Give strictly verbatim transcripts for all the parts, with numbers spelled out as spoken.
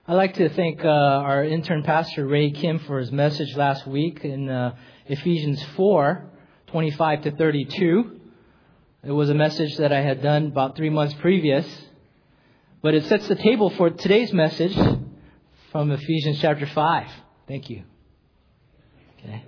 I'd like to thank uh, our intern pastor, Ray Kim, for his message last week in uh, Ephesians four, twenty-five to thirty-two. It was a message that I had done about three months previous, but it sets the table for today's message from Ephesians chapter five. Thank you. Okay.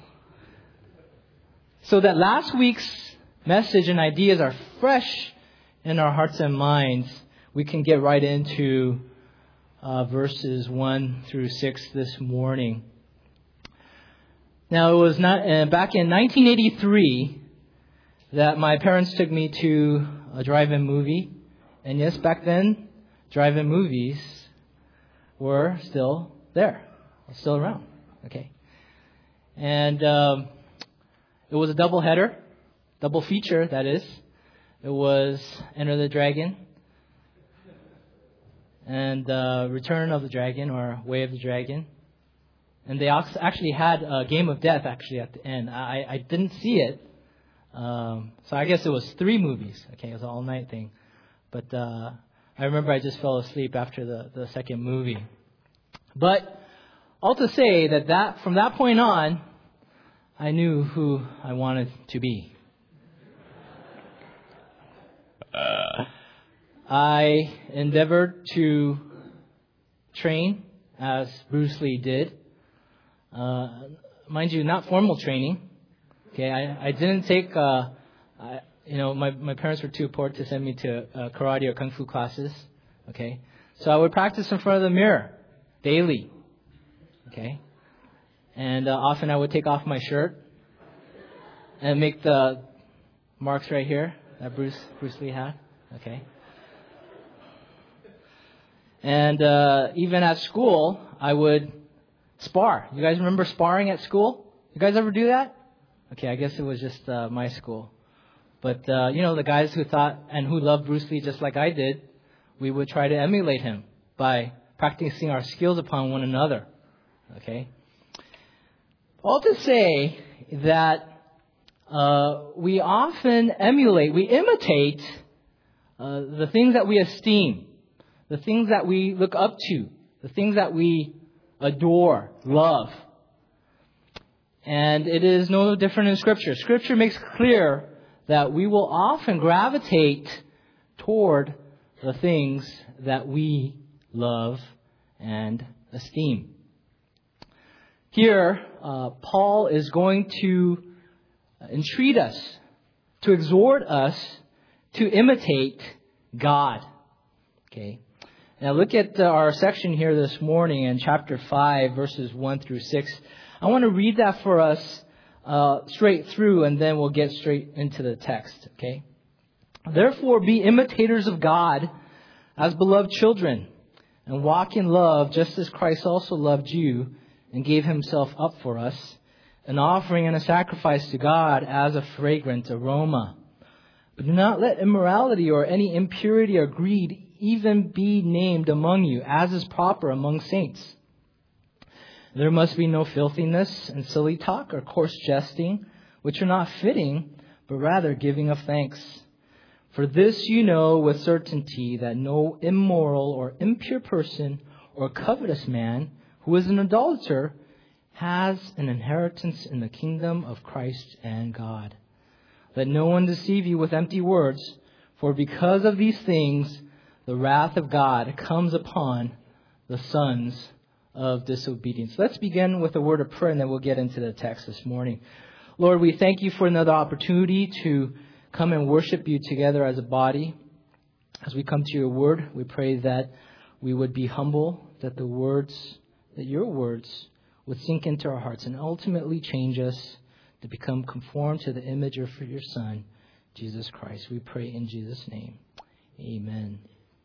So that last week's message and ideas are fresh in our hearts and minds, we can get right into uh, verses one through six this morning. Now, it was not uh, back in nineteen eighty-three that my parents took me to a drive-in movie. And yes, back then, drive-in movies were still there, still around. Okay. And um, it was a double header, double feature, that is. It was Enter the Dragon and uh, Return of the Dragon, or Way of the Dragon. And they actually had a Game of Death actually at the end. I, I didn't see it. Um, so I guess it was three movies. Okay, it was an all-night thing. But uh, I remember I just fell asleep after the, the second movie. But all to say that, that from that point on, I knew who I wanted to be. Uh, I endeavored to train as Bruce Lee did. Uh, mind you, not formal training. Okay, I, I didn't take, uh, I, you know, my, my parents were too poor to send me to uh, karate or kung fu classes. Okay, so I would practice in front of the mirror daily. Okay, and uh, often I would take off my shirt and make the marks right here that Bruce Bruce Lee had. Okay. And uh, even at school, I would spar. You guys remember sparring at school? You guys ever do that? Okay, I guess it was just uh, my school. But, uh, you know, the guys who thought and who loved Bruce Lee just like I did, we would try to emulate him by practicing our skills upon one another. Okay? All to say that Uh, we often emulate, we imitate uh, the things that we esteem, the things that we look up to, the things that we adore, love. And it is no different in Scripture. Scripture makes clear that we will often gravitate toward the things that we love and esteem. Here, uh, Paul is going to entreat us, to exhort us to imitate God. Okay. Now look at uh, our section here this morning in chapter five, verses one through six. I want to read that for us uh, straight through, and then we'll get straight into the text. Okay. Therefore, be imitators of God as beloved children, and walk in love, just as Christ also loved you and gave himself up for us, an offering and a sacrifice to God as a fragrant aroma. But do not let immorality or any impurity or greed even be named among you, as is proper among saints. There must be no filthiness and silly talk or coarse jesting, which are not fitting, but rather giving of thanks. For this you know with certainty, that no immoral or impure person or covetous man who is an idolater has an inheritance in the kingdom of Christ and God. Let no one deceive you with empty words, for because of these things the wrath of God comes upon the sons of disobedience. Let's begin with a word of prayer, and then we'll get into the text this morning. Lord, we thank you for another opportunity to come and worship you together as a body. As we come to your word, we pray that we would be humble, that the words, that your words would sink into our hearts and ultimately change us to become conformed to the image of your Son, Jesus Christ. We pray in Jesus' name. Amen.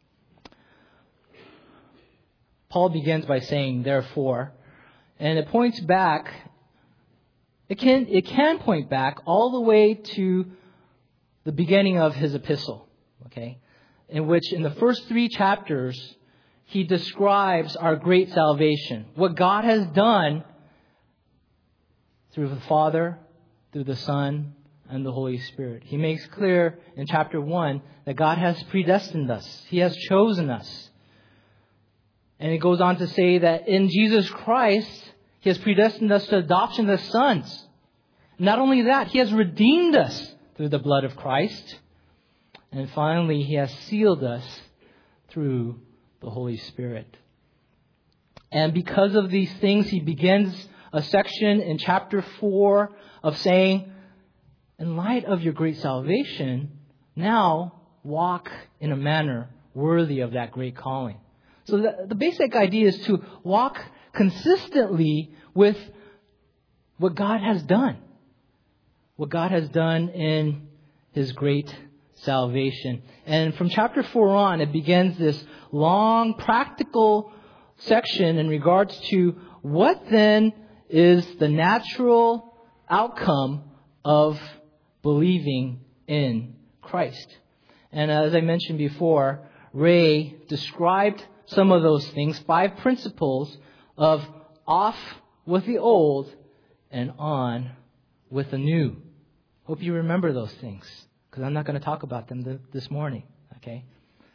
Paul begins by saying, therefore, and it points back, it can, it can point back all the way to the beginning of his epistle, okay, in which in the first three chapters, he describes our great salvation, what God has done through the Father, through the Son, and the Holy Spirit. He makes clear in chapter one that God has predestined us. He has chosen us. And it goes on to say that in Jesus Christ, He has predestined us to adoption as sons. Not only that, He has redeemed us through the blood of Christ. And finally, He has sealed us through the Holy Spirit. And because of these things, He begins a section in chapter four of saying, in light of your great salvation, now walk in a manner worthy of that great calling. So the, the basic idea is to walk consistently with what God has done. What God has done in His great salvation. And from chapter four on, it begins this long practical section in regards to what then is the natural outcome of believing in Christ. And as I mentioned before, Ray described some of those things, five principles of off with the old and on with the new. Hope you remember those things, because I'm not going to talk about them th- this morning, okay?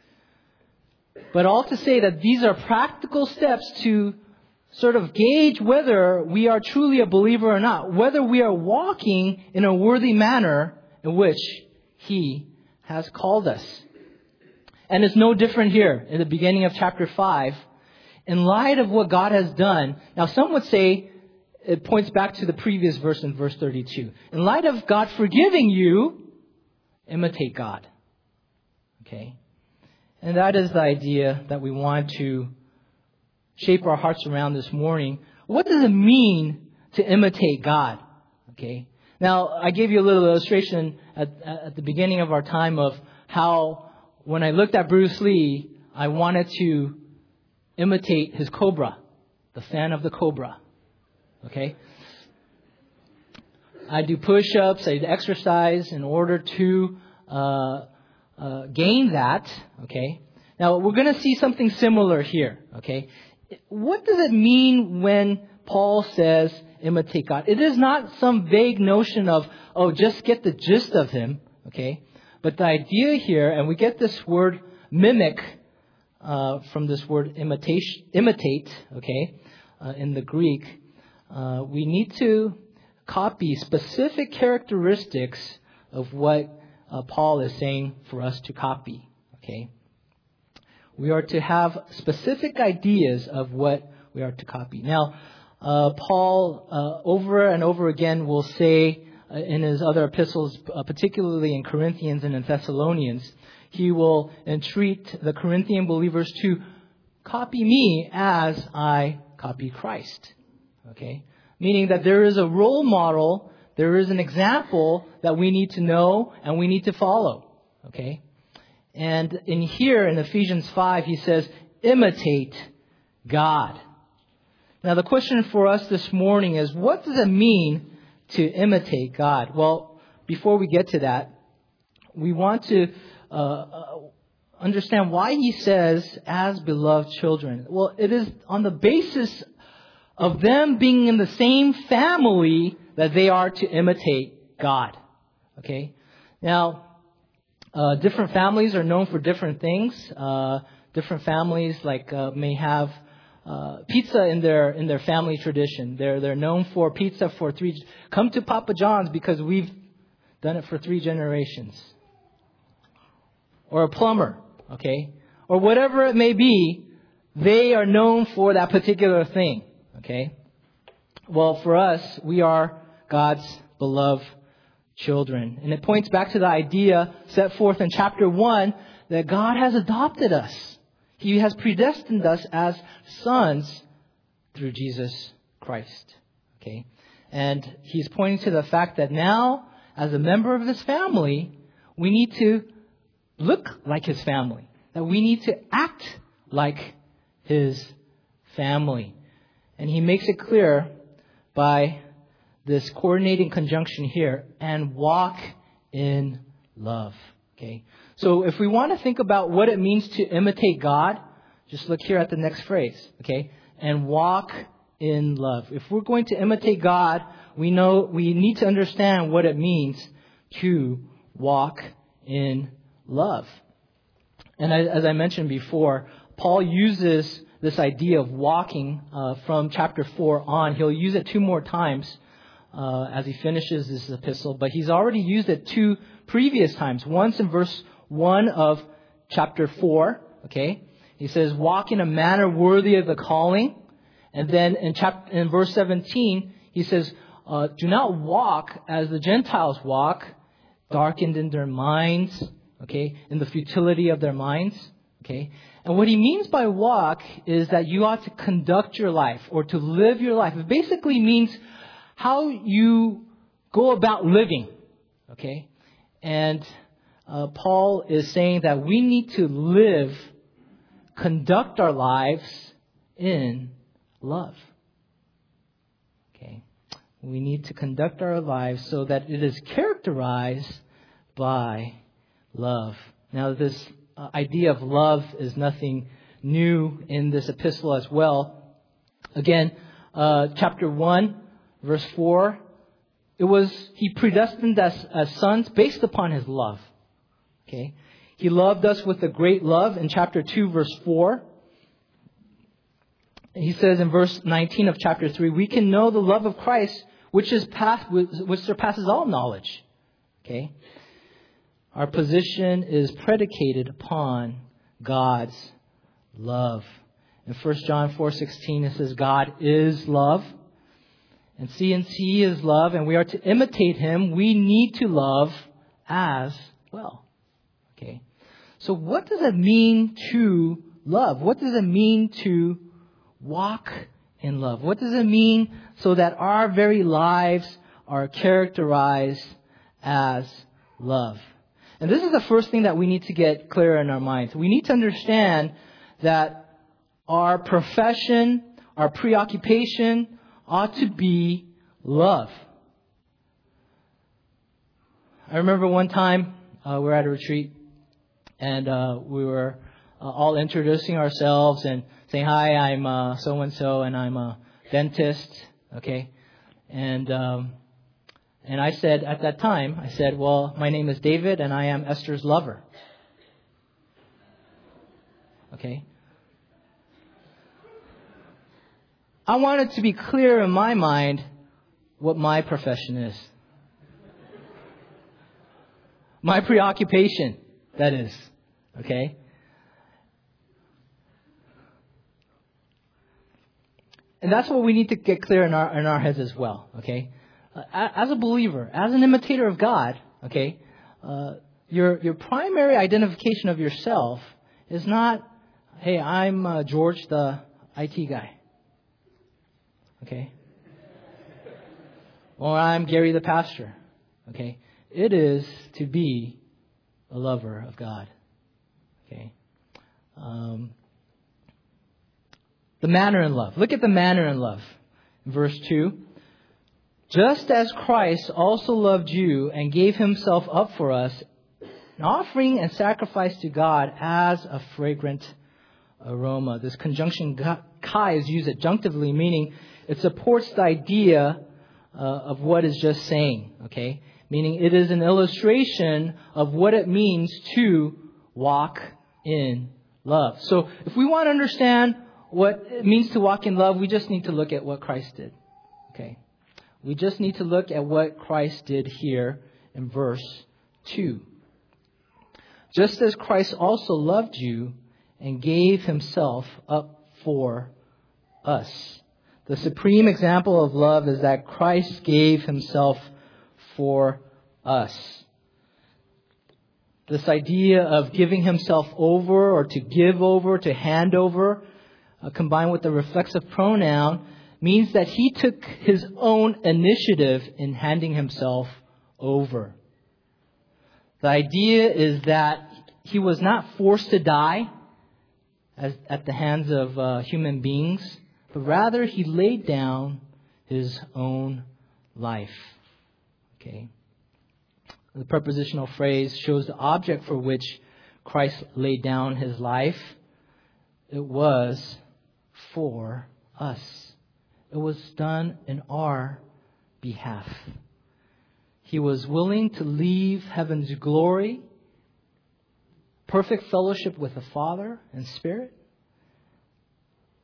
But all to say that these are practical steps to sort of gauge whether we are truly a believer or not, whether we are walking in a worthy manner in which He has called us. And it's no different here in the beginning of chapter five. In light of what God has done, now some would say it points back to the previous verse in verse thirty-two. In light of God forgiving you, imitate God. Okay? And that is the idea that we want to shape our hearts around this morning. What does it mean to imitate God? Okay. Now, I gave you a little illustration at, at the beginning of our time of how when I looked at Bruce Lee, I wanted to imitate his cobra, the fan of the cobra. Okay. I do push-ups, I do exercise in order to uh, uh, gain that. Okay. Now, we're going to see something similar here. Okay. What does it mean when Paul says imitate God? It is not some vague notion of, oh, just get the gist of Him, okay? But the idea here, and we get this word mimic uh, from this word imitation, imitate, okay, uh, in the Greek. Uh, we need to copy specific characteristics of what uh, Paul is saying for us to copy, okay? We are to have specific ideas of what we are to copy. Now, uh, Paul, uh, over and over again, will say uh, in his other epistles, uh, particularly in Corinthians and in Thessalonians, he will entreat the Corinthian believers to copy me as I copy Christ. Okay? Meaning that there is a role model, there is an example that we need to know and we need to follow. Okay? And in here, in Ephesians five, he says, imitate God. Now, the question for us this morning is, what does it mean to imitate God? Well, before we get to that, we want to uh, understand why he says, as beloved children. Well, it is on the basis of them being in the same family that they are to imitate God. Okay? Now, Uh, different families are known for different things. Uh, different families like uh, may have uh, pizza in their in their family tradition. They're they're known for pizza for three. Come to Papa John's because we've done it for three generations. Or a plumber, okay, or whatever it may be, they are known for that particular thing. Okay. Well, for us, we are God's beloved children. And it points back to the idea set forth in chapter one that God has adopted us. He has predestined us as sons through Jesus Christ. Okay? And he's pointing to the fact that now, as a member of this family, we need to look like his family. That we need to act like his family. And he makes it clear by this coordinating conjunction here, and walk in love. Okay. So if we want to think about what it means to imitate God, just look here at the next phrase. Okay. And walk in love. If we're going to imitate God, we know we need to understand what it means to walk in love. And as I mentioned before, Paul uses this idea of walking uh, from chapter four on. He'll use it two more times uh, as he finishes this epistle, but he's already used it two previous times. Once in verse one of chapter four, okay? He says, walk in a manner worthy of the calling. And then in chapter, in verse seventeen, he says, uh, do not walk as the Gentiles walk, darkened in their minds, okay, in the futility of their minds, okay. And what he means by walk is that you ought to conduct your life or to live your life. It basically means how you go about living, okay. And uh, Paul is saying that we need to live, conduct our lives in love. Okay. We need to conduct our lives so that it is characterized by love. Now, this uh, idea of love is nothing new in this epistle as well. Again, uh, chapter one, verse four, it was, he predestined us as sons based upon his love. Okay. He loved us with a great love in chapter two, verse four. He says in verse nineteen of chapter three, we can know the love of Christ, which is past, which surpasses all knowledge. Okay. Our position is predicated upon God's love. In First John four sixteen, it says, God is love. And since He is love and we are to imitate Him, we need to love as well. Okay. So what does it mean to love? What does it mean to walk in love? What does it mean so that our very lives are characterized as love? And this is the first thing that we need to get clear in our minds. We need to understand that our profession, our preoccupation ought to be love. I remember one time uh, we were at a retreat and uh, we were uh, all introducing ourselves and saying, hi, I'm uh, so-and-so and I'm a dentist, okay? And um, and I said at that time, I said, well, my name is David and I am Esther's lover. Okay? I wanted to be clear in my mind what my profession is. My preoccupation, that is. Okay? And that's what we need to get clear in our in our heads as well. Okay? Uh, as a believer, as an imitator of God, okay, uh, your your primary identification of yourself is not, hey, I'm uh, George, the I T guy. Okay? Or I'm Gary, the pastor. Okay? It is to be a lover of God. Okay? Um, the manner in love. Look at the manner in love. Verse two. Just as Christ also loved you and gave Himself up for us, an offering and sacrifice to God as a fragrant aroma. This conjunction kai is used adjunctively, meaning it supports the idea uh, of what is just saying. Okay? Meaning it is an illustration of what it means to walk in love. So if we want to understand what it means to walk in love, we just need to look at what Christ did. Okay? We just need to look at what Christ did here in verse two. Just as Christ also loved you and gave Himself up for us. The supreme example of love is that Christ gave Himself for us. This idea of giving Himself over or to give over, to hand over, uh, combined with the reflexive pronoun, means that He took His own initiative in handing Himself over. The idea is that He was not forced to die as, at the hands of uh, human beings, but rather He laid down His own life. Okay. The prepositional phrase shows the object for which Christ laid down His life. It was for us. It was done in our behalf. He was willing to leave heaven's glory, perfect fellowship with the Father and Spirit,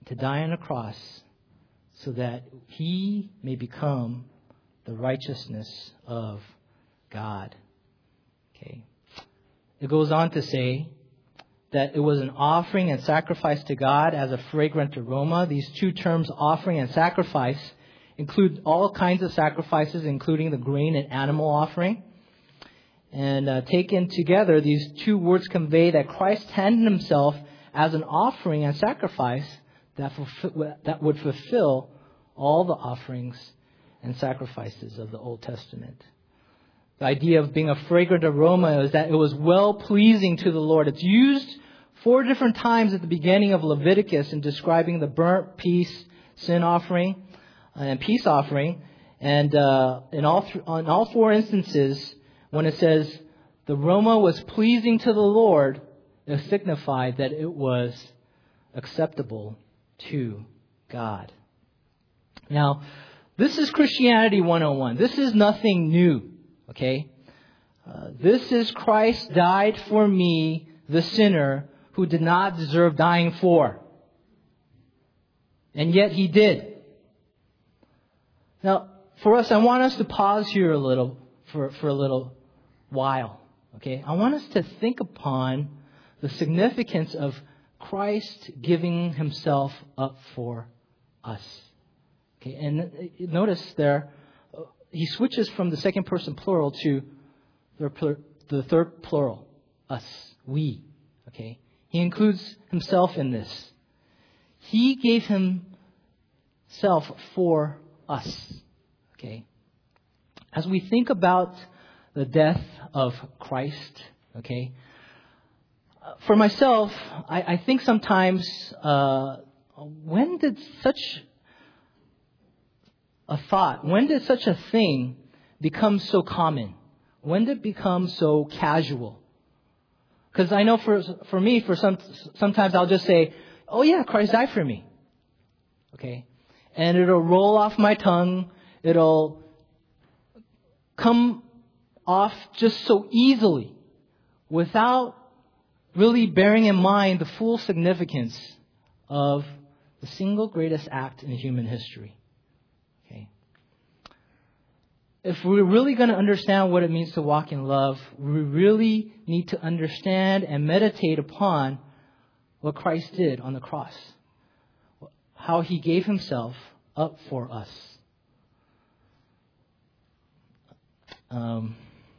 to die on a cross so that he may become the righteousness of God. Okay. It goes on to say that it was an offering and sacrifice to God as a fragrant aroma. These two terms, offering and sacrifice, include all kinds of sacrifices, including the grain and animal offering. And uh, taken together, these two words convey that Christ handed himself as an offering and sacrifice that, fulfill, that would fulfill all the offerings and sacrifices of the Old Testament. The idea of being a fragrant aroma is that it was well-pleasing to the Lord. It's used four different times at the beginning of Leviticus in describing the burnt, peace, sin offering, and peace offering. And uh, in all th- in all four instances, when it says the aroma was pleasing to the Lord, it signified that it was acceptable to God. Now, this is Christianity one oh one. This is nothing new, okay? Uh, this is Christ died for me, the sinner, who did not deserve dying for. And yet he did. Now, for us, I want us to pause here a little, for, for a little while, okay? I want us to think upon the significance of Christ giving himself up for us. Okay, and notice there, he switches from the second person plural to the third plural, us, we. Okay, he includes himself in this. He gave himself for us. Okay, as we think about the death of Christ, okay, for myself, I, I think sometimes, uh, when did such a thought, when did such a thing become so common? When did it become so casual? Because I know for for me, for some sometimes I'll just say, "Oh yeah, Christ died for me." Okay, and it'll roll off my tongue. It'll come off just so easily, without really bearing in mind the full significance of the single greatest act in human history. Okay. If we're really going to understand what it means to walk in love, we really need to understand and meditate upon what Christ did on the cross. How he gave himself up for us. Um,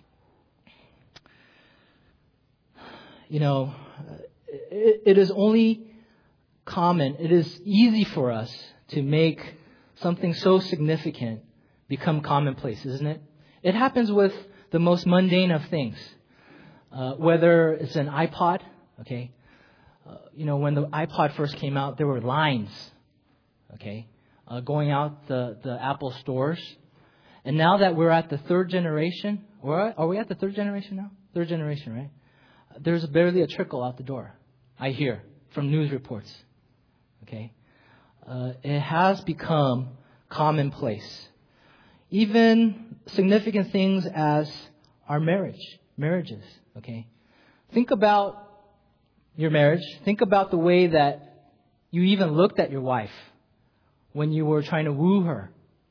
you know, it, it is only common, it is easy for us to make something so significant become commonplace, isn't it? It happens with the most mundane of things. Uh, whether it's an iPod, okay? Uh, you know, when the iPod first came out, there were lines, okay, uh, going out the, the Apple stores. And now that we're at the third generation, or are we at the third generation now? Third generation, right? There's barely a trickle out the door, I hear, from news reports, okay? Uh, it has become commonplace. Even significant things as our marriage, marriages, okay? Think about your marriage. Think about the way that you even looked at your wife when you were trying to woo her.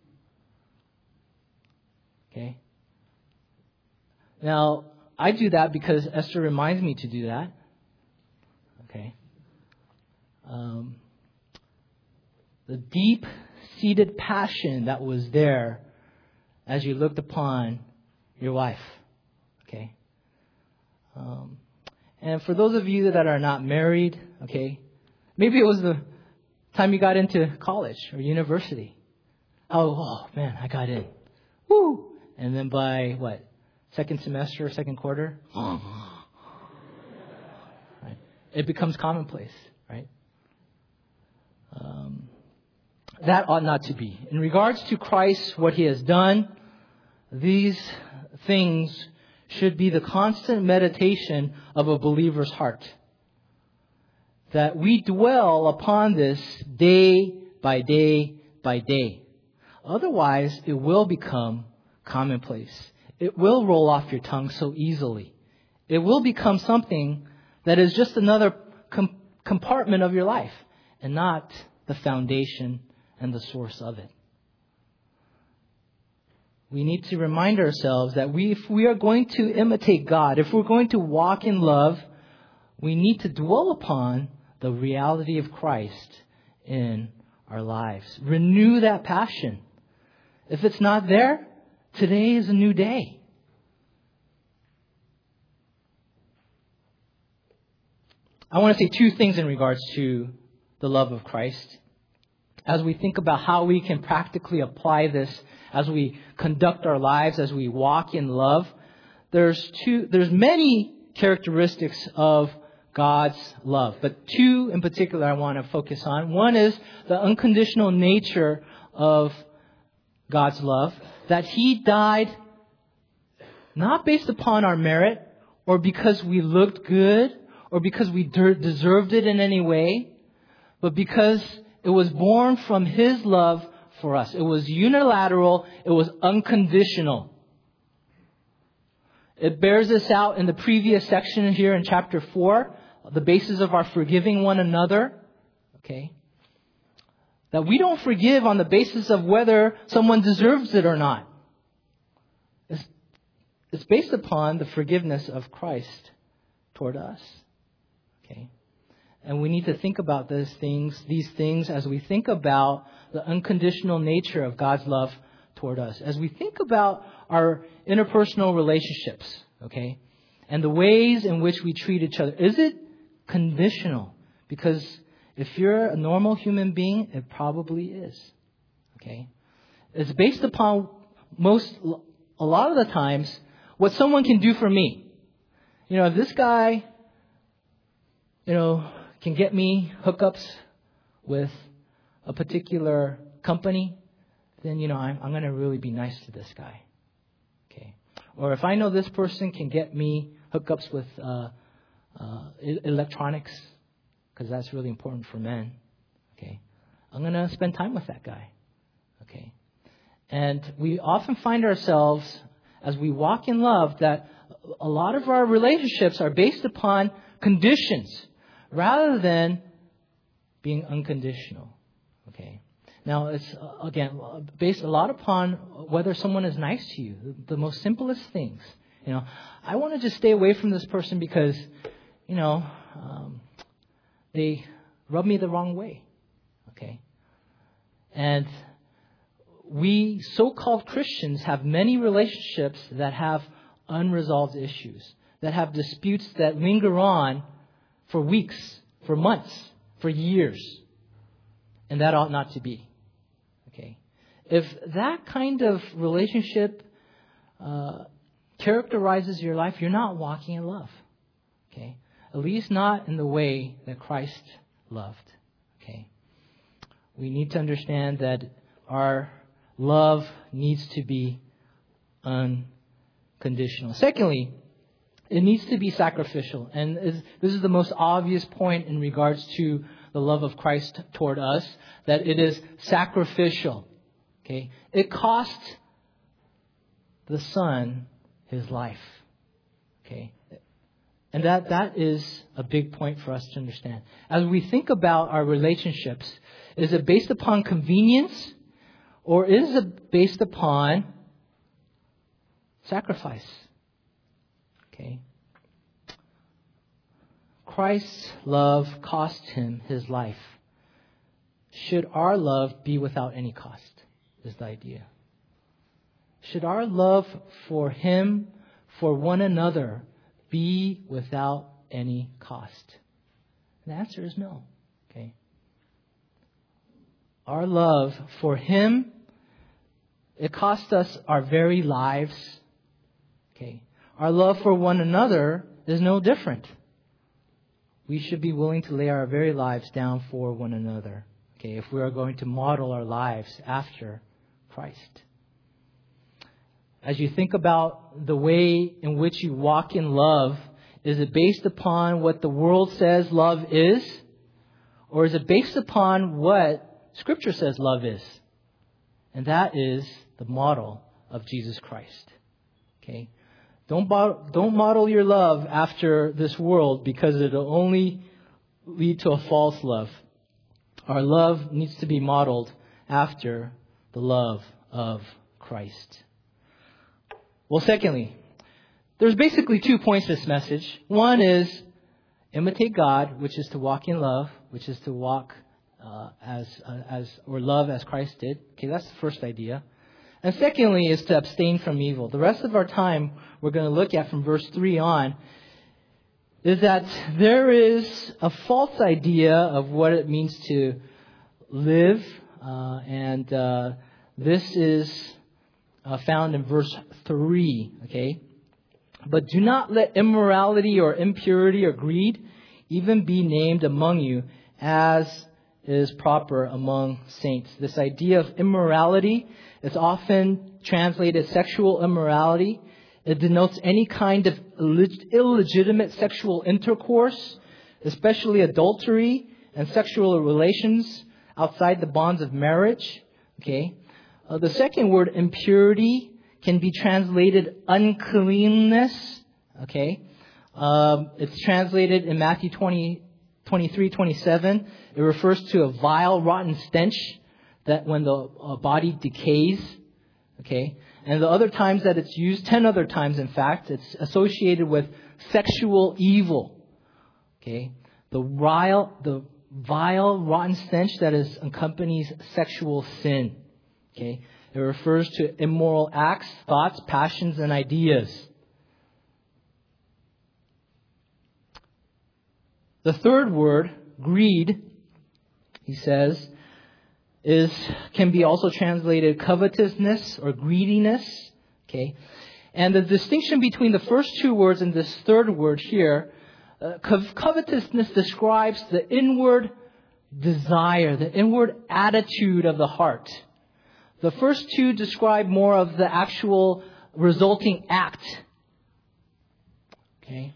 Okay? Now, I do that because Esther reminds me to do that. Okay? Um, the deep-seated passion that was there as you looked upon your wife. Okay? Um, and for those of you that are not married, okay, maybe it was the time you got into college or university. Oh, oh man, I got in. Woo! And then by, what, second semester or second quarter, right? It becomes commonplace, right? Um, that ought not to be. In regards to Christ, what he has done, these things should be the constant meditation of a believer's heart. That we dwell upon this day by day by day. Otherwise, it will become commonplace. It will roll off your tongue so easily. It will become something that is just another com- compartment of your life and not the foundation and the source of it. We need to remind ourselves that we, if we are going to imitate God, if we're going to walk in love, we need to dwell upon the reality of Christ in our lives. Renew that passion. If it's not there, today is a new day. I want to say two things in regards to the love of Christ. As we think about how we can practically apply this, as we conduct our lives, as we walk in love, there's two, there's many characteristics of God's love, but two in particular I want to focus on. One is the unconditional nature of God's love, that He died not based upon our merit or because we looked good or because we deserved it in any way, but because it was born from His love for us. It was unilateral. It was unconditional. It bears this out in the previous section here in chapter four, the basis of our forgiving one another. Okay. That we don't forgive on the basis of whether someone deserves it or not. It's, it's based upon the forgiveness of Christ toward us. Okay. And we need to think about those things, these things as we think about the unconditional nature of God's love toward us. As we think about our interpersonal relationships, okay, and the ways in which we treat each other. Is it conditional? Because if you're a normal human being, it probably is. Okay? It's based upon most, a lot of the times, what someone can do for me. You know, if this guy, you know, can get me hookups with a particular company, then, you know, I'm, I'm going to really be nice to this guy. Okay. Or if I know this person can get me hookups with uh, uh, electronics, because that's really important for men. Okay. I'm going to spend time with that guy. Okay. And we often find ourselves, as we walk in love, that a lot of our relationships are based upon conditions rather than being unconditional. Okay. Now, it's, uh, again, based a lot upon whether someone is nice to you. The, the most simplest things. You know, I want to just stay away from this person because, you know, um, they rub me the wrong way. Okay. And we so-called Christians have many relationships that have unresolved issues, that have disputes that linger on for weeks, for months, for years. And that ought not to be. Okay. If that kind of relationship uh, characterizes your life, you're not walking in love. Okay. At least not in the way that Christ loved. Okay. We need to understand that our love needs to be unconditional. Secondly, it needs to be sacrificial. And this is the most obvious point in regards to the love of Christ toward us, that it is sacrificial. Okay? It cost the Son His life. Okay? And that, that is a big point for us to understand. As we think about our relationships, is it based upon convenience or is it based upon sacrifice? Okay. Christ's love cost Him His life. Should our love be without any cost? Is the idea. Should our love for Him, for one another, be without any cost? The answer is no. Okay. Our love for Him, it cost us our very lives. Okay. Our love for one another is no different. We should be willing to lay our very lives down for one another. Okay, if we are going to model our lives after Christ. As you think about the way in which you walk in love, is it based upon what the world says love is? Or is it based upon what Scripture says love is? And that is the model of Jesus Christ. Okay. Don't model, don't model your love after this world because it'll only lead to a false love. Our love needs to be modeled after the love of Christ. Well, secondly, there's basically two points to this message. One is imitate God, which is to walk in love, which is to walk uh, as uh, as or love as Christ did. Okay, that's the first idea. And secondly is to abstain from evil. The rest of our time we're going to look at from verse three on is that there is a false idea of what it means to live, uh, and uh, this is uh, found in verse three, okay? But do not let immorality or impurity or greed even be named among you as is proper among saints. This idea of immorality is often translated sexual immorality. It denotes any kind of illegitimate sexual intercourse, especially adultery and sexual relations outside the bonds of marriage. Okay. Uh, the second word, impurity, can be translated uncleanness. Okay. Um, it's translated in Matthew twenty, twenty-three, twenty-seven. It refers to a vile, rotten stench that when the uh, body decays. Okay. And the other times that it's used, ten other times in fact, it's associated with sexual evil. Okay. The vile, the vile, rotten stench that is accompanies sexual sin. Okay. It refers to immoral acts, thoughts, passions, and ideas. The third word, greed, he says, is can be also translated covetousness or greediness. Okay, and the distinction between the first two words and this third word here, uh, covetousness describes the inward desire, the inward attitude of the heart. The first two describe more of the actual resulting act. Okay.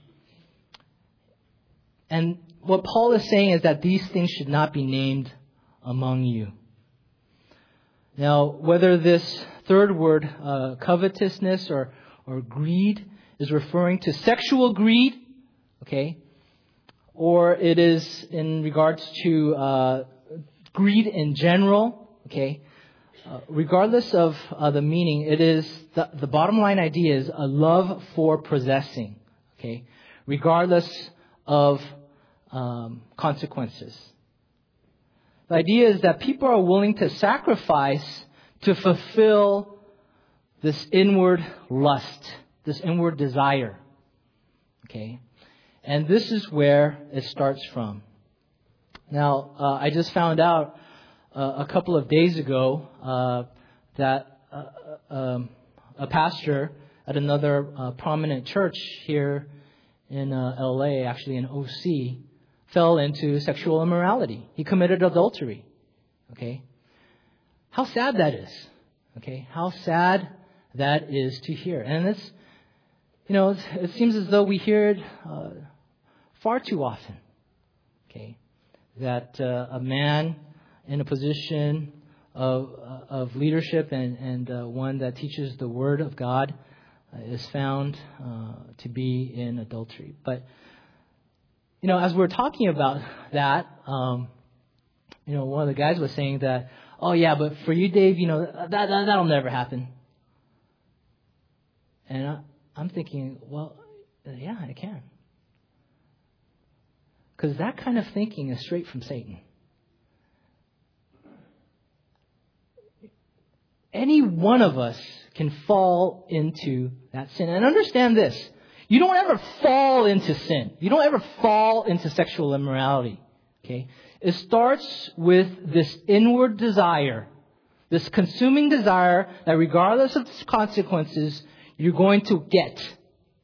And what Paul is saying is that these things should not be named among you. Now, whether this third word, uh, covetousness or, or greed, is referring to sexual greed, okay, or it is in regards to uh, greed in general, okay, uh, regardless of uh, the meaning, it is the, the bottom line idea is a love for possessing, okay, regardless of um, consequences. The idea is that people are willing to sacrifice to fulfill this inward lust, this inward desire. Okay? And this is where it starts from. Now, uh, I just found out uh, a couple of days ago uh, that uh, um, a pastor at another uh, prominent church here in uh, L A, actually in O C, fell into sexual immorality. He committed adultery. Okay? How sad that is. Okay? How sad that is to hear. And it's, you know, it seems as though we hear it uh, far too often. Okay? That uh, a man in a position of, uh, of leadership and, and uh, one that teaches the Word of God uh, is found uh, to be in adultery. But you know, as we're talking about that, um, you know, one of the guys was saying that, oh yeah, but for you, Dave, you know, that, that that'll never happen. And I, I'm thinking, well, yeah, it can. Because that kind of thinking is straight from Satan. Any one of us can fall into that sin. And understand this. You don't ever fall into sin. You don't ever fall into sexual immorality. Okay? It starts with this inward desire, this consuming desire that regardless of its consequences, you're going to get.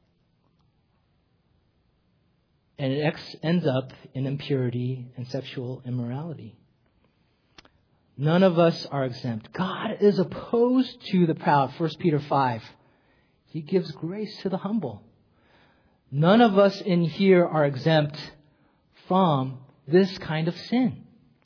And it ex- ends up in impurity and sexual immorality. None of us are exempt. God is opposed to the proud. First Peter five. He gives grace to the humble. None of us in here are exempt from this kind of sin.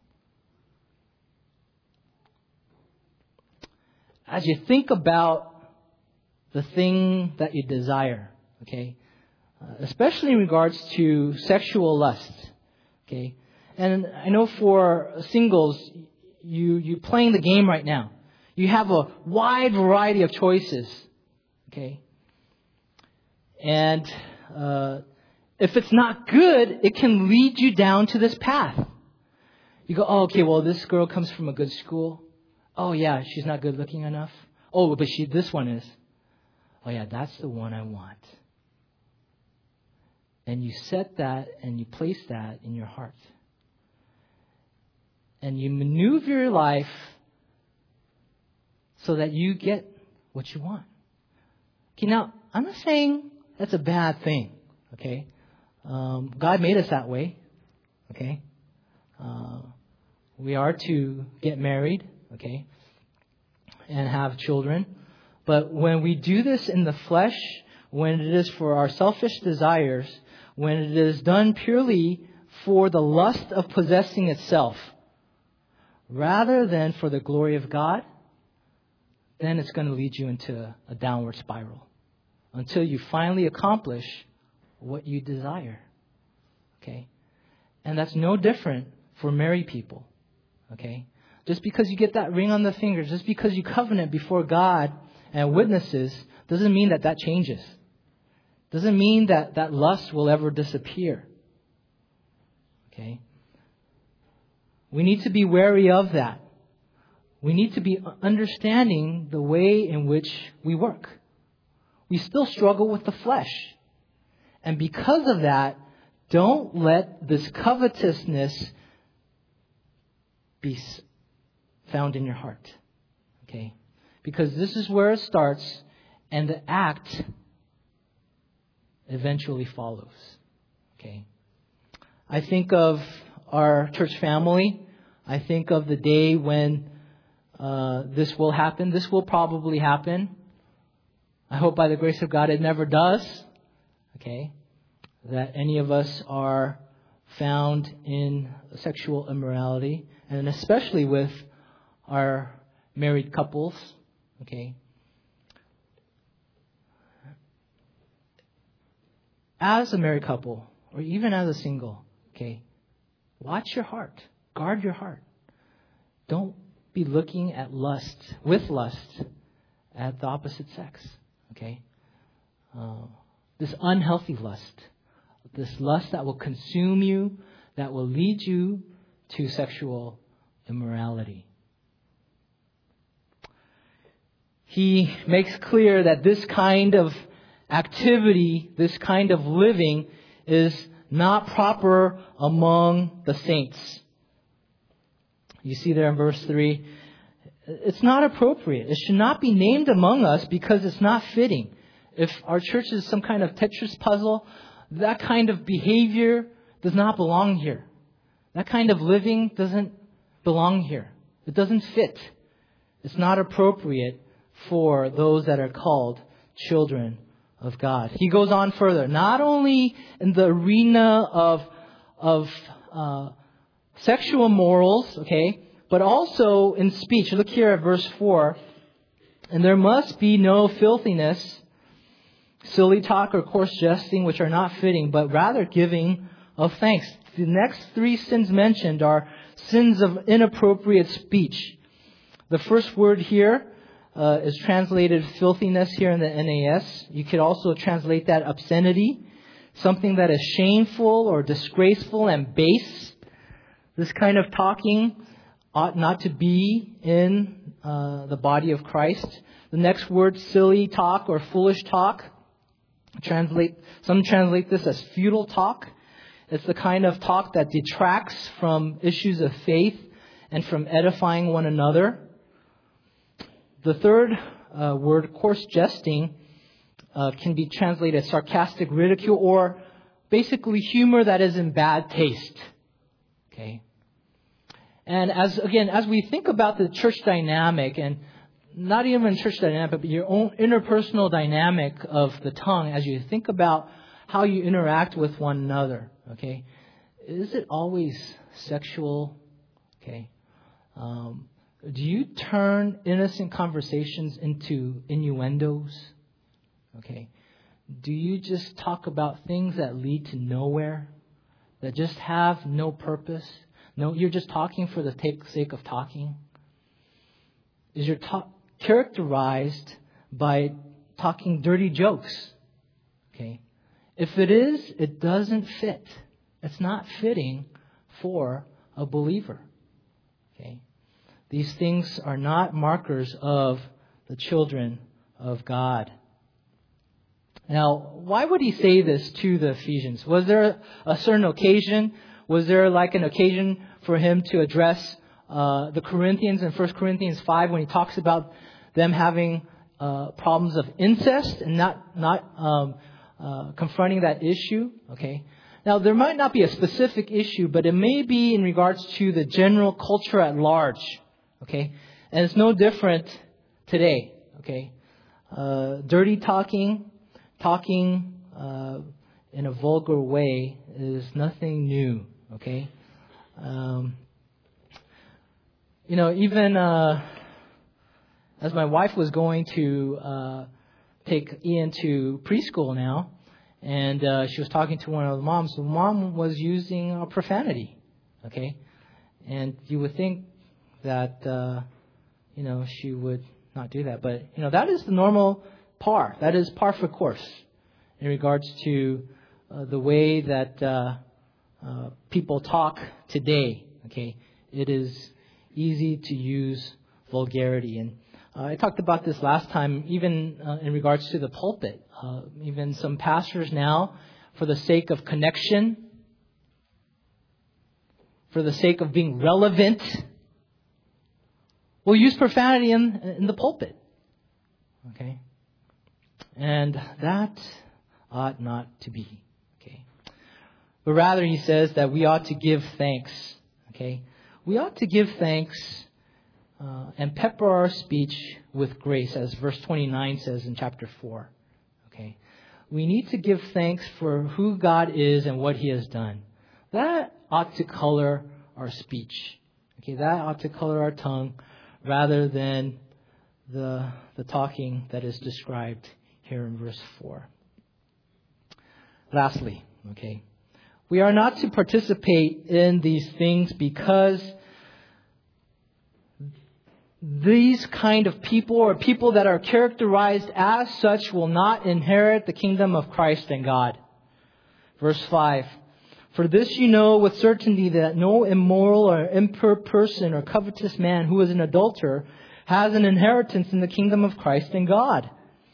As you think about the thing that you desire, okay, uh, especially in regards to sexual lust, okay, And I know for singles, you, you're playing the game right now. You have a wide variety of choices. Okay? And uh, if it's not good, it can lead you down to this path. You go, oh, okay, well, this girl comes from a good school. Oh, yeah, she's not good looking enough. Oh, but she, this one is. Oh, yeah, that's the one I want. And you set that and you place that in your heart. And you maneuver your life so that you get what you want. Okay, now, I'm not saying that's a bad thing, okay? Um, God made us that way, okay? Uh, we are to get married, okay, and have children. But when we do this in the flesh, when it is for our selfish desires, when it is done purely for the lust of possessing itself, rather than for the glory of God, then it's going to lead you into a downward spiral until you finally accomplish what you desire. Okay? And that's no different for married people. Okay? Just because you get that ring on the finger, just because you covenant before God and witnesses, doesn't mean that that changes. Doesn't mean that that lust will ever disappear. Okay? We need to be wary of that. We need to be understanding the way in which we work. We still struggle with the flesh. And because of that, don't let this covetousness be found in your heart. Okay? Because this is where it starts, and the act eventually follows. Okay? I think of our church family. I think of the day when uh, this will happen. This will probably happen. I hope by the grace of God it never does. Okay? That any of us are found in sexual immorality, and especially with our married couples. Okay? As a married couple, or even as a single, okay, watch your heart. Guard your heart. Don't be looking at lust, with lust, at the opposite sex. Okay? Uh, this unhealthy lust. This lust that will consume you, that will lead you to sexual immorality. He makes clear that this kind of activity, this kind of living is not proper among the saints. You see there in verse three, it's not appropriate. It should not be named among us because it's not fitting. If our church is some kind of Tetris puzzle, that kind of behavior does not belong here. That kind of living doesn't belong here. It doesn't fit. It's not appropriate for those that are called children of God. He goes on further. Not only in the arena of of uh, sexual morals, okay, but also in speech. Look here at verse four. And there must be no filthiness, silly talk, or coarse jesting, which are not fitting, but rather giving of thanks. The next three sins mentioned are sins of inappropriate speech. The first word here uh, is translated filthiness here in the N A S. You could also translate that obscenity, something that is shameful or disgraceful and base. This kind of talking ought not to be in uh, the body of Christ. The next word, silly talk or foolish talk. Translate, some translate this as futile talk. It's the kind of talk that detracts from issues of faith and from edifying one another. The third uh, word, coarse jesting, uh, can be translated as sarcastic ridicule or basically humor that is in bad taste. Okay. And as again, as we think about the church dynamic, and not even church dynamic, but your own interpersonal dynamic of the tongue, as you think about how you interact with one another, okay, is it always sexual? Okay. Um, do you turn innocent conversations into innuendos? Okay. Do you just talk about things that lead to nowhere? that just have no purpose? No, you're just talking for the sake of talking? Is your talk characterized by talking dirty jokes? Okay. If it is, it doesn't fit. It's not fitting for a believer. Okay. These things are not markers of the children of God. Now, why would he say this to the Ephesians? Was there a certain occasion? Was there like an occasion for him to address uh, the Corinthians in First Corinthians five when he talks about them having uh, problems of incest and not not um, uh, confronting that issue? Okay. Now, there might not be a specific issue, but it may be in regards to the general culture at large. Okay. And it's no different today. Okay. Uh, dirty talking, talking uh, in a vulgar way is nothing new. Okay. Um, you know, even uh, as my wife was going to uh, take Ian to preschool now, and uh, she was talking to one of the moms, the mom was using a profanity. Okay. And you would think that, uh, you know, she would not do that. But, you know, that is the normal par. That is par for course in regards to uh, the way that uh, uh, people talk today. Okay. It is easy to use vulgarity. And uh, I talked about this last time, even uh, in regards to the pulpit. Uh, even some pastors now, for the sake of connection, for the sake of being relevant, will use profanity in, in the pulpit. Okay? And that ought not to be. Okay? But rather, he says that we ought to give thanks. Okay? We ought to give thanks uh, and pepper our speech with grace, as verse twenty-nine says in chapter four. Okay? We need to give thanks for who God is and what He has done. That ought to color our speech. Okay? That ought to color our tongue, rather than the the talking that is described here in verse four. Lastly, okay, we are not to participate in these things because these kind of people, or people that are characterized as such, will not inherit the kingdom of Christ and God. Verse five. For this you know with certainty that no immoral or impure person or covetous man who is an adulterer has an inheritance in the kingdom of Christ and God.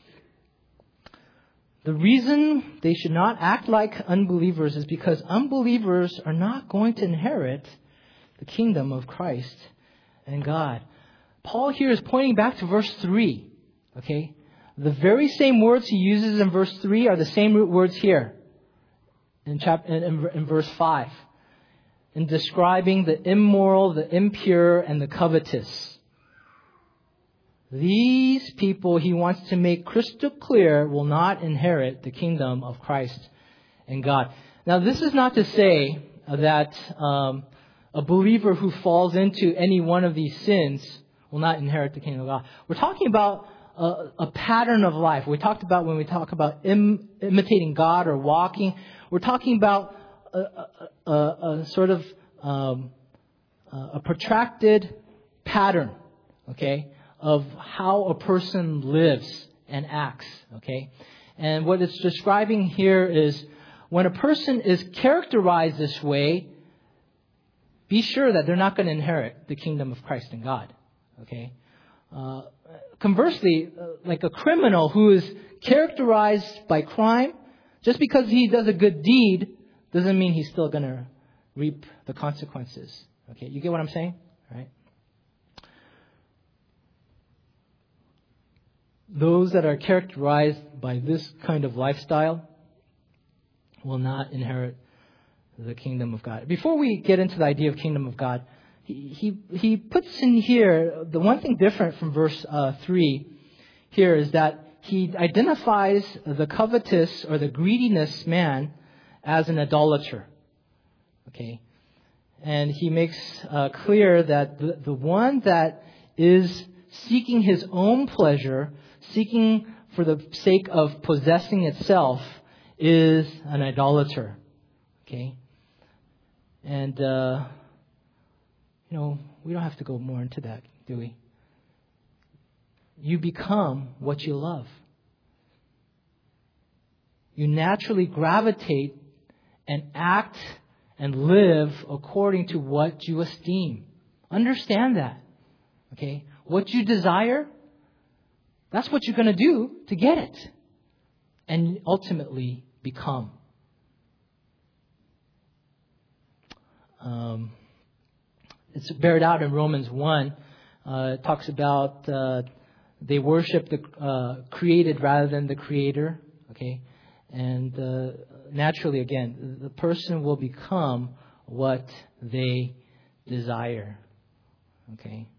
The reason they should not act like unbelievers is because unbelievers are not going to inherit the kingdom of Christ and God. Paul here is pointing back to verse three. Okay? The very same words he uses in verse three are the same root words here. In, chapter, in, in verse five, in describing the immoral, the impure, and the covetous. These people, he wants to make crystal clear, will not inherit the kingdom of Christ and God. Now, this is not to say that um, a believer who falls into any one of these sins will not inherit the kingdom of God. We're talking about a, a pattern of life. We talked about when we talk about im, imitating God or walking. We're talking about a, a, a, a sort of um, a protracted pattern, okay, of how a person lives and acts, okay. And what it's describing here is when a person is characterized this way, be sure that they're not going to inherit the kingdom of Christ and God, okay. Uh, conversely, uh, like a criminal who is characterized by crime, just because he does a good deed doesn't mean he's still going to reap the consequences. Okay, you get what I'm saying? Right? Those that are characterized by this kind of lifestyle will not inherit the kingdom of God. Before we get into the idea of kingdom of God, he he, he puts in here the one thing different from verse uh, three here is that he identifies the covetous or the greediness man as an idolater. Okay. And he makes uh, clear that the, the one that is seeking his own pleasure, seeking for the sake of possessing itself, is an idolater. Okay. And, uh, you know, we don't have to go more into that, do we? You become what you love. You naturally gravitate and act and live according to what you esteem. Understand that. Okay? What you desire, that's what you're going to do to get it. And ultimately become. Um, it's beared out in Romans one. Uh, it talks about uh, they worship the uh, created rather than the creator. Okay? And uh, naturally, again, the person will become what they desire. Okay?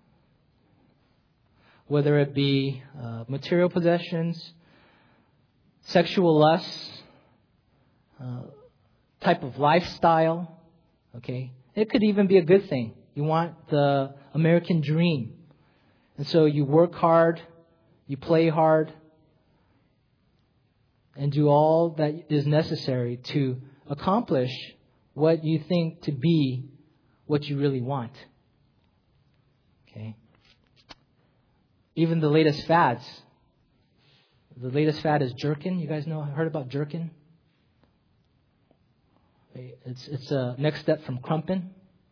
Whether it be uh, material possessions, sexual lusts, uh, type of lifestyle. Okay? It could even be a good thing. You want the American dream. And so you work hard, you play hard, and do all that is necessary to accomplish what you think to be what you really want. Okay? Even the latest fads. The latest fad is jerkin. You guys know, heard about jerkin? It's it's a next step from crumpin.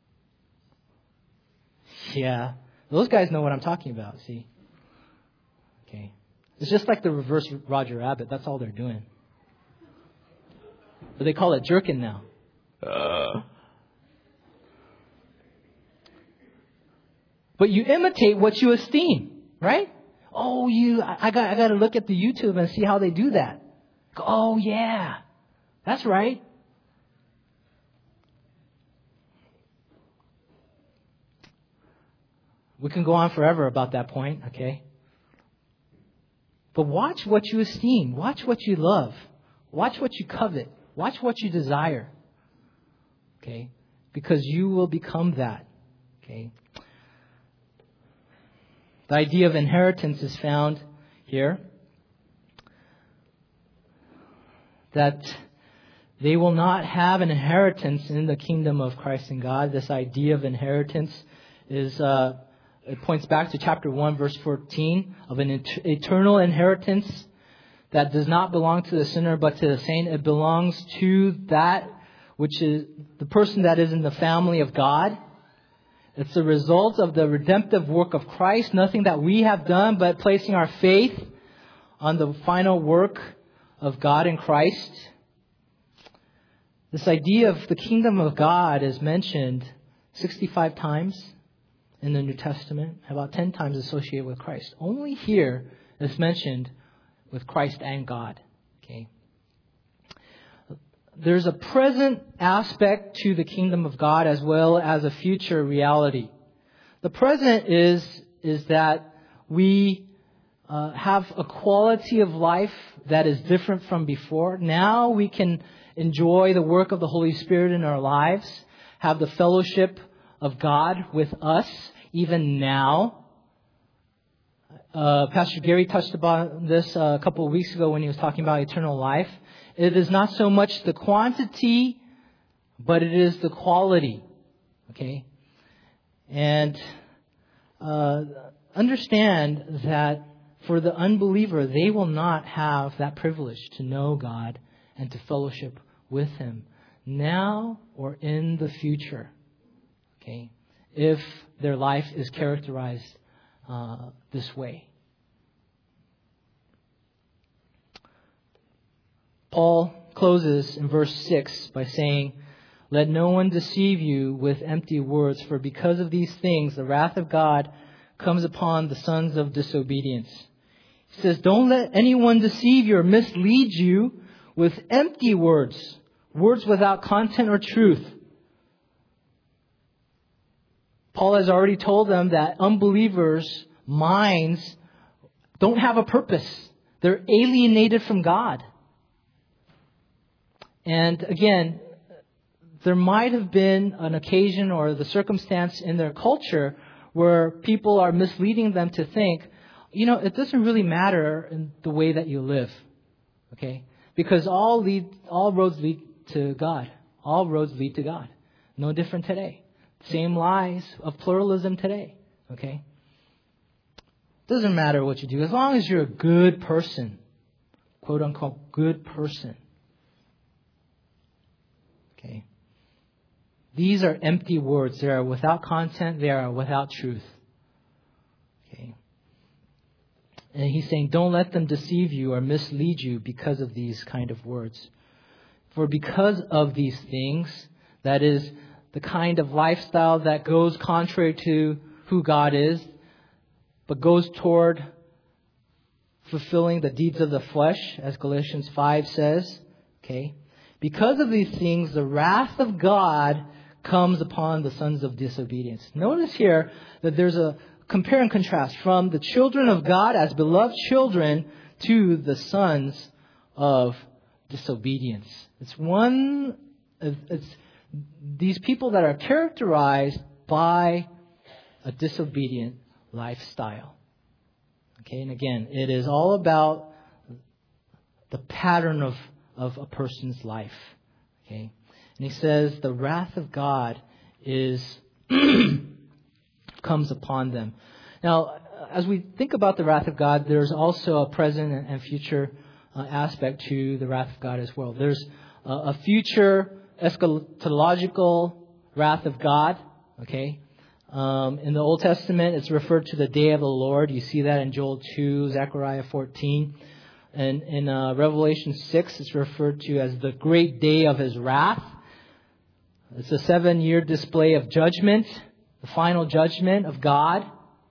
Yeah. Those guys know what I'm talking about, see? Okay. It's just like the reverse Roger Rabbit. That's all they're doing. But they call it jerkin now. Uh. But you imitate what you esteem, right? Oh, you! I got I got to look at the YouTube and see how they do that. Oh yeah, that's right. We can go on forever about that point, okay? But watch what you esteem. Watch what you love. Watch what you covet. Watch what you desire. Okay? Because you will become that. Okay? The idea of inheritance is found here. That they will not have an inheritance in the kingdom of Christ and God. This idea of inheritance is... Uh, It points back to chapter one, verse fourteen, of an et- eternal inheritance that does not belong to the sinner but to the saint. It belongs to that which is the person that is in the family of God. It's the result of the redemptive work of Christ, nothing that we have done but placing our faith on the final work of God in Christ. This idea of the kingdom of God is mentioned sixty-five times in the New Testament, about ten times associated with Christ. Only here is mentioned with Christ and God. Okay. There's a present aspect to the kingdom of God as well as a future reality. The present is, is that we uh, have a quality of life that is different from before. Now we can enjoy the work of the Holy Spirit in our lives, have the fellowship of God with us, even now. Uh, Pastor Gary touched about this uh, a couple of weeks ago when he was talking about eternal life. It is not so much the quantity, but it is the quality. Okay? And uh, understand that for the unbeliever, they will not have that privilege to know God and to fellowship with Him now or in the future. Okay? If their life is characterized uh, this way. Paul closes in verse six by saying, "Let no one deceive you with empty words, for because of these things the wrath of God comes upon the sons of disobedience." He says, don't let anyone deceive you or mislead you with empty words, words without content or truth. Paul has already told them that unbelievers' minds don't have a purpose. They're alienated from God. And again, there might have been an occasion or the circumstance in their culture where people are misleading them to think, you know, it doesn't really matter in the way that you live. Okay? Because all lead, all roads lead to God. All roads lead to God. No different today. Same lies of pluralism today. Okay? Doesn't matter what you do. As long as you're a good person. Quote unquote, good person. Okay? These are empty words. They are without content. They are without truth. Okay? And he's saying, don't let them deceive you or mislead you because of these kind of words. For because of these things, that is the kind of lifestyle that goes contrary to who God is, but goes toward fulfilling the deeds of the flesh, as Galatians five says. Okay? Because of these things, the wrath of God comes upon the sons of disobedience. Notice here that there's a compare and contrast from the children of God as beloved children to the sons of disobedience. It's one, it's these people that are characterized by a disobedient lifestyle. Okay, and again, it is all about the pattern of, of a person's life. Okay, and he says the wrath of God is comes upon them. Now, as we think about the wrath of God, there's also a present and future uh, aspect to the wrath of God as well. There's uh, a future eschatological wrath of God. Okay, um, in the Old Testament, it's referred to the day of the Lord. You see that in Joel two, Zechariah fourteen, and in uh, Revelation six, it's referred to as the great day of His wrath. It's a seven-year display of judgment. The final judgment of God.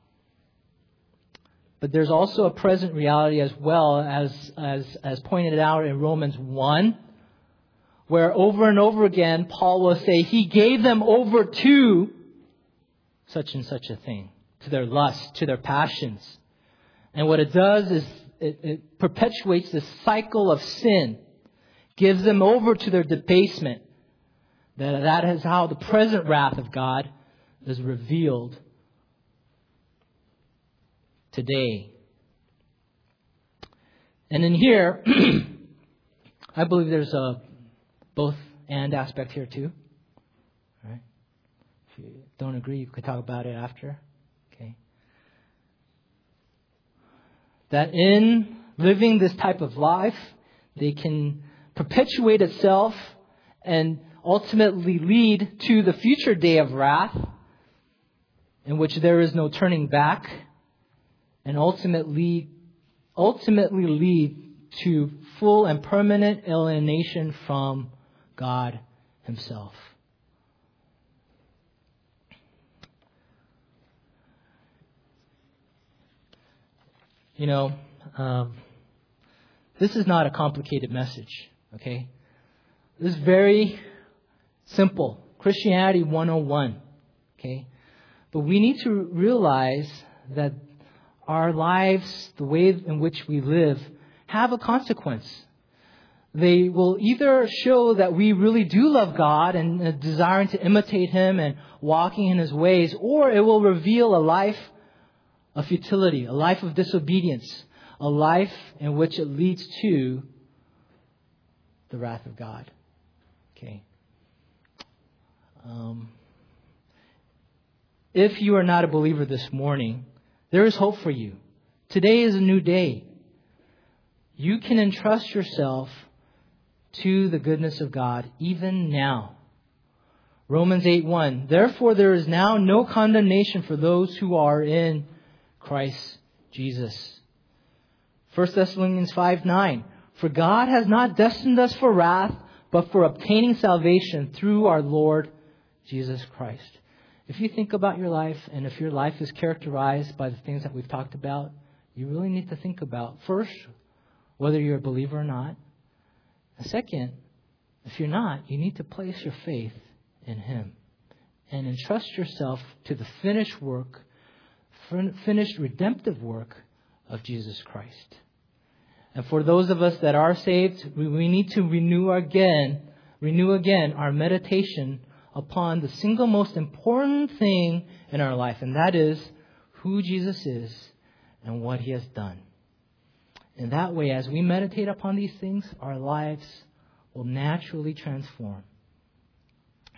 But there's also a present reality as well, as, as, as pointed out in Romans one, where over and over again, Paul will say, He gave them over to such and such a thing, to their lust, to their passions. And what it does is it, it perpetuates this cycle of sin, gives them over to their debasement. That, that is how the present wrath of God is revealed today. And in here, I believe there's a both and aspect here too. All right? If you don't agree, you could talk about it after. Okay. That in living this type of life, they can perpetuate itself and ultimately lead to the future day of wrath, in which there is no turning back, and ultimately, ultimately lead to full and permanent alienation from God Himself. You know, um, this is not a complicated message, okay? This is very simple. Christianity one oh one, okay? But we need to realize that our lives, the way in which we live, have a consequence. They will either show that we really do love God and uh, desiring to imitate Him and walking in His ways, or it will reveal a life of futility, a life of disobedience, a life in which it leads to the wrath of God. Okay. Um, if you are not a believer this morning, there is hope for you. Today is a new day. You can entrust yourself to the goodness of God even now. Romans eight one. Therefore there is now no condemnation for those who are in Christ Jesus. First Thessalonians five nine. For God has not destined us for wrath, but for obtaining salvation through our Lord Jesus Christ. If you think about your life, and if your life is characterized by the things that we've talked about, you really need to think about, first, whether you're a believer or not. And second, if you're not, you need to place your faith in Him and entrust yourself to the finished work, finished redemptive work of Jesus Christ. And for those of us that are saved, we, we need to renew again, renew again our meditation upon the single most important thing in our life, and that is who Jesus is and what He has done. In that way, as we meditate upon these things, our lives will naturally transform.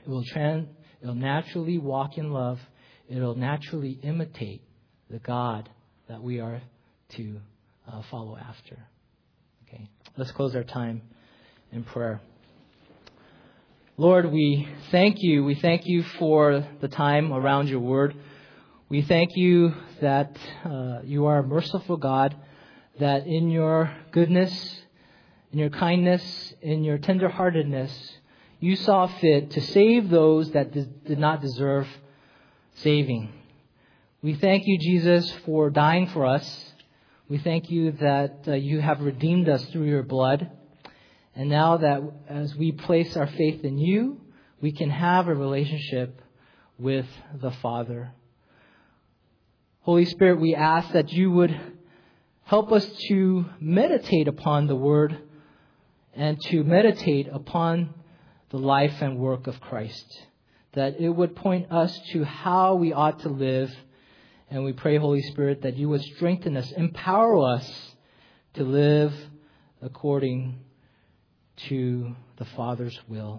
It will trans, it'll naturally walk in love. It'll naturally imitate the God that we are to uh, follow after. Okay, let's close our time in prayer. Lord, we thank you. We thank you for the time around your word. We thank you that uh, you are a merciful God, that in your goodness, in your kindness, in your tenderheartedness, you saw fit to save those that did not deserve saving. We thank you, Jesus, for dying for us. We thank you that uh, you have redeemed us through your blood. And now that as we place our faith in you, we can have a relationship with the Father. Holy Spirit, we ask that you would help us to meditate upon the Word and to meditate upon the life and work of Christ. That it would point us to how we ought to live. And we pray, Holy Spirit, that you would strengthen us, empower us to live according to the Father's will.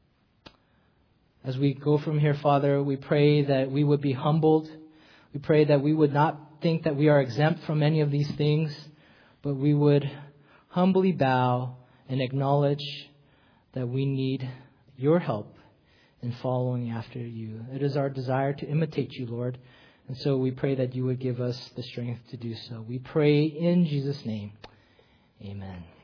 As we go from here, Father, we pray that we would be humbled. We pray that we would not think that we are exempt from any of these things, but we would humbly bow and acknowledge that we need your help in following after you. It is our desire to imitate you, Lord. And so we pray that you would give us the strength to do so. We pray in Jesus' name. Amen.